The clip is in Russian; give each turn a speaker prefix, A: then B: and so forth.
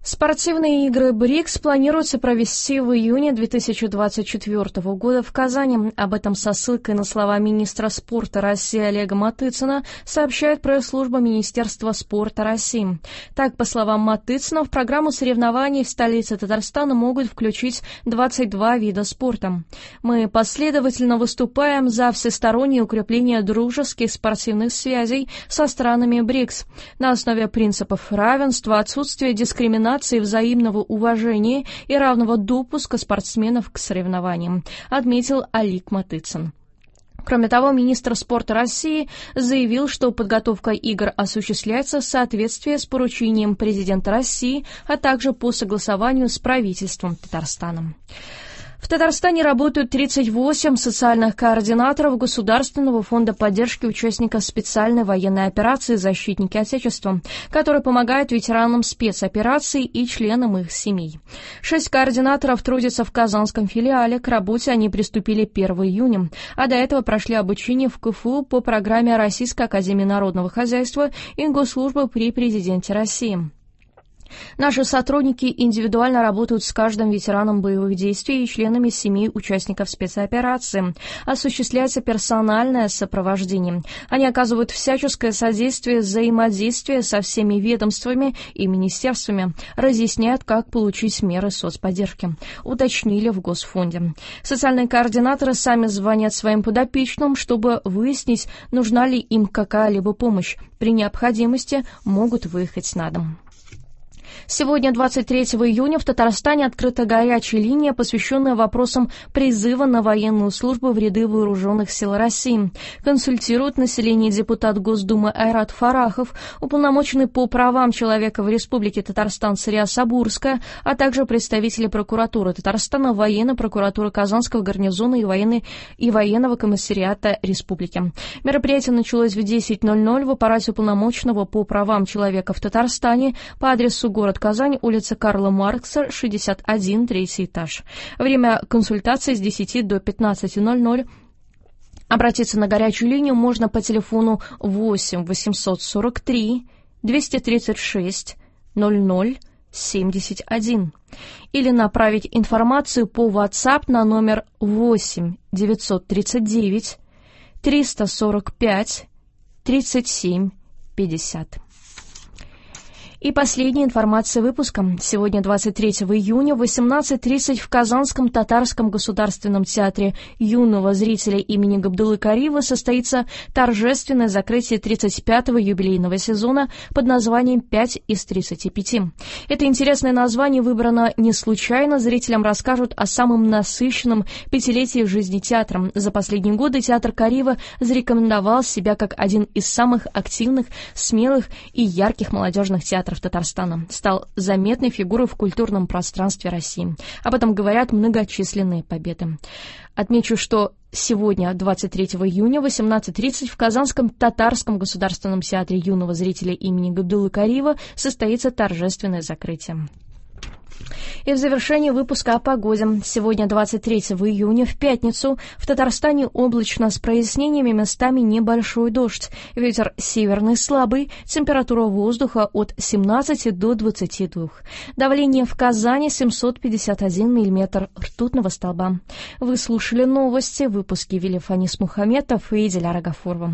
A: Спортивные игры БРИКС планируется провести в июне 2024 года в Казани. Об этом со ссылкой на слова министра спорта России Олега Матыцына сообщает пресс-служба Министерства спорта России. Так, по словам Матыцына, в программу соревнований в столице Татарстана могут включить 22 вида спорта. Мы последовательно выступаем за всестороннее укрепление дружеских спортивных связей со странами БРИКС на основе принципов равенства, отсутствия дискриминации, взаимного уважения и равного допуска спортсменов к соревнованиям, отметил Олег Матыцын. Кроме того, министр спорта России заявил, что подготовка игр осуществляется в соответствии с поручением президента России, а также по согласованию с правительством Татарстана. В Татарстане работают 38 социальных координаторов Государственного фонда поддержки участников специальной военной операции «Защитники Отечества», которые помогают ветеранам спецопераций и членам их семей. 6 координаторов трудятся в казанском филиале. К работе они приступили 1 июня, а до этого прошли обучение в КФУ по программе Российской академии народного хозяйства и госслужбы при президенте России. Наши сотрудники индивидуально работают с каждым ветераном боевых действий и членами семей участников спецоперации. Осуществляется персональное сопровождение. Они оказывают всяческое содействие, взаимодействие со всеми ведомствами и министерствами, разъясняют, как получить меры соцподдержки, уточнили в Госфонде. Социальные координаторы сами звонят своим подопечным, чтобы выяснить, нужна ли им какая-либо помощь. При необходимости могут выехать на дом. Сегодня, 23 июня, в Татарстане открыта горячая линия, посвященная вопросам призыва на военную службу в ряды вооруженных сил России. Консультирует население депутат Госдумы Айрат Фарахов, уполномоченный по правам человека в Республике Татарстан Сырья Сабурская, а также представители прокуратуры Татарстана, военной прокуратуры Казанского гарнизона и военного комиссариата Республики. Мероприятие началось в 10:00 в аппарате уполномоченного по правам человека в Татарстане по адресу город Казань, улица Карла Маркса, 61, 3-й этаж. Время консультации с 10 до 15:00. Обратиться на горячую линию можно по телефону 8 843 236 00 71 или направить информацию по WhatsApp на номер 8 939 345 37 50. И последняя информация выпуска. Сегодня, 23 июня, в 18:30 в Казанском Татарском государственном театре юного зрителя имени Габдуллы Кариева состоится торжественное закрытие 35-го юбилейного сезона под названием «5 из 35». Это интересное название выбрано не случайно. Зрителям расскажут о самом насыщенном пятилетии жизни театра. За последние годы театр Кариева зарекомендовал себя как один из самых активных, смелых и ярких молодежных театров Татарстана, стал заметной фигурой в культурном пространстве России. Об этом говорят многочисленные победы. Отмечу, что сегодня, 23 июня, в 18:30 в Казанском Татарском государственном театре юного зрителя имени Габдуллы Кариева состоится торжественное закрытие. И в завершении выпуска о погоде. Сегодня, 23 июня, в пятницу, в Татарстане облачно с прояснениями, местами небольшой дождь. Ветер северный слабый, температура воздуха от 17 до 22. Давление в Казани 751 миллиметр ртутного столба. Вы слушали новости. Выпуски вели Фанис Мухаметов и Диляра Гафурова.